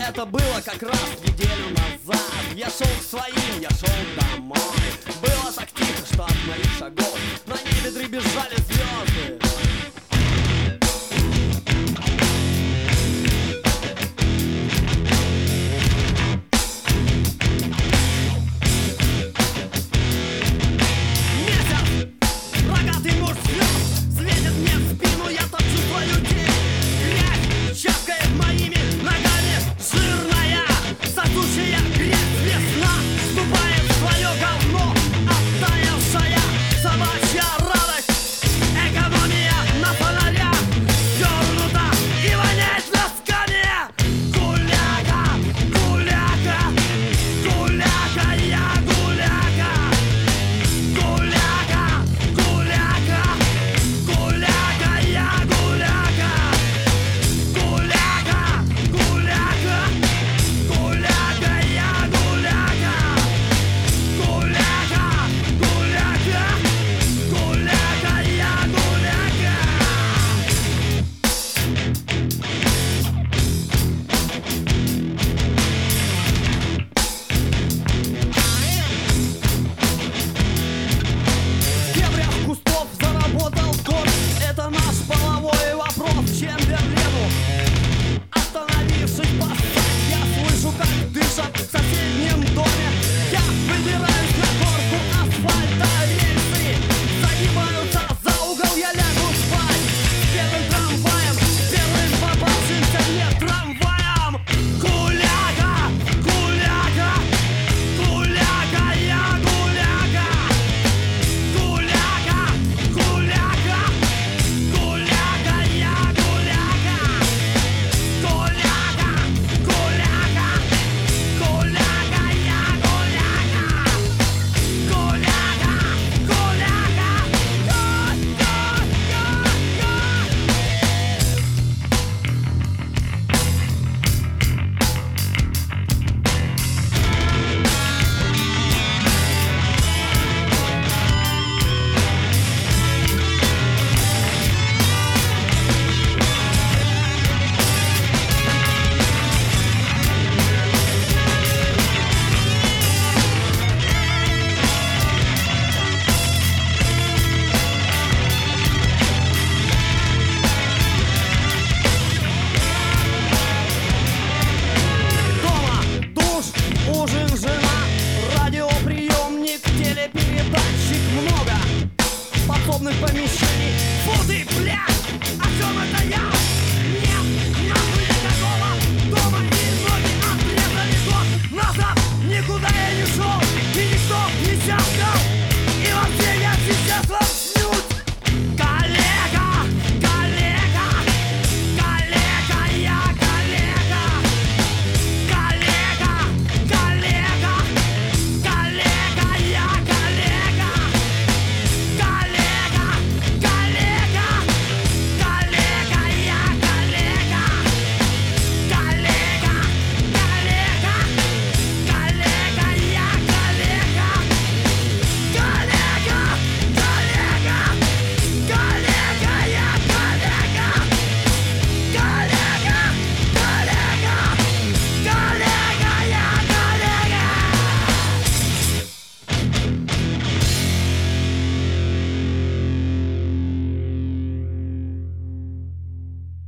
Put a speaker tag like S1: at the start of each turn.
S1: Это было как раз неделю назад. Я шел к своим, я шел домой. Было так тихо, что от моих шагов на небе дребезжали звезды. Помещений. Фу ты, бля! О чем это я? Нет, нахуй никакого дома, и ноги отрезали год назад. Никуда я не шел, и никто не чавкал.